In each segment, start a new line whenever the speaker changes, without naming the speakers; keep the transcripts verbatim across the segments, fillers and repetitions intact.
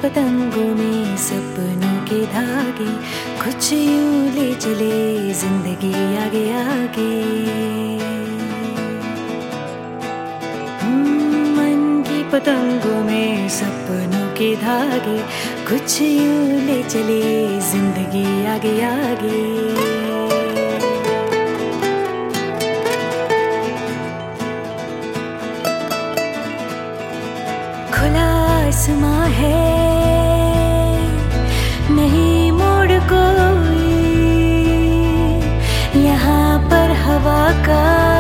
पतंगों में सपनों के धागे, कुछ यूं ले चले जिंदगी आगे आगे। मन की पतंगों में सपनों के धागे, कुछ यूं ले चले जिंदगी आगे आगे। खुला आसमां है, नहीं मोड़ कोई, यहाँ पर हवा का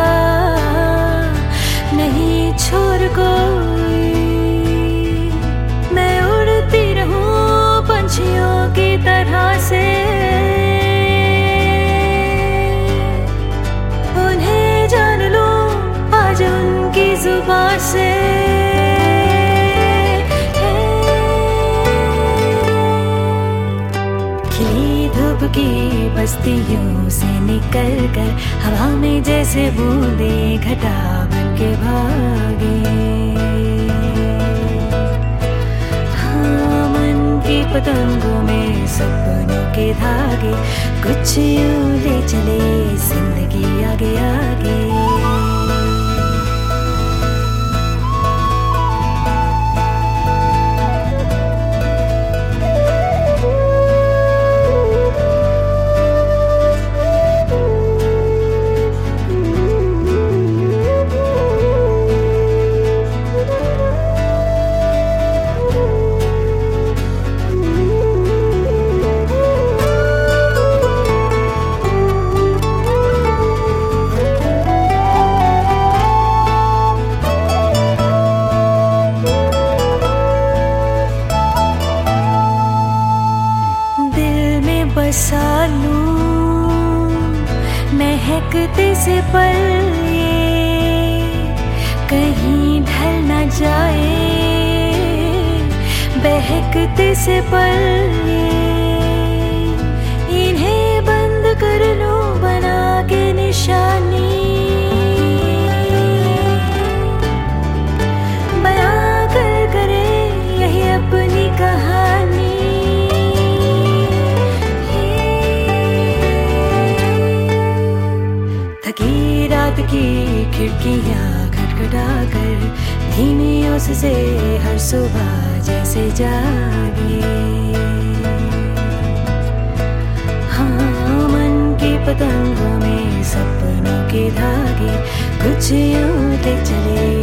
नहीं छोर कोई। मैं उड़ती रहूं पंछियों की तरह से, उन्हें जान लूं आज उनकी जुबान से। खिली धूप की बस्तियों से निकल कर हवा में जैसे बूंदे घटा बन के भागे। हाँ, मन की पतंगों में सपनों के धागे, कुछ यूं ले चले जिंदगी आगे आगे। बसा लूं महकते से पल ये, कहीं ढल न जाए बहकते से पल ये। इन्हें बंद कर लूं बना के निशानी, बना कर करे यही अपनी कहानी। थकी रात की खिड़कियां खटखटा कर धीमी ओस से हर सुबह जैसे जागे। हाँ, मन की पतंगों में सपनों के धागे, कुछ यूं ले चले